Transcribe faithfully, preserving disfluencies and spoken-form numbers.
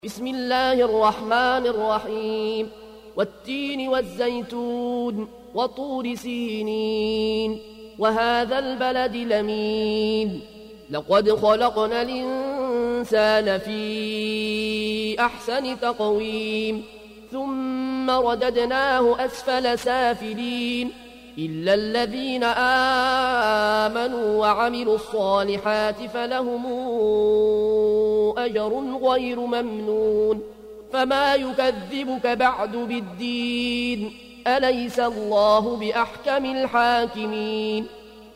بسم الله الرحمن الرحيم والتين والزيتون وطور سينين وهذا البلد الأمين لقد خلقنا الإنسان في أحسن تقويم ثم رددناه أسفل سافلين إلا الذين آمنوا وعملوا الصالحات فلهم أجر غير ممنون فما يكذبك بعد بالدين أليس الله بأحكم الحاكمين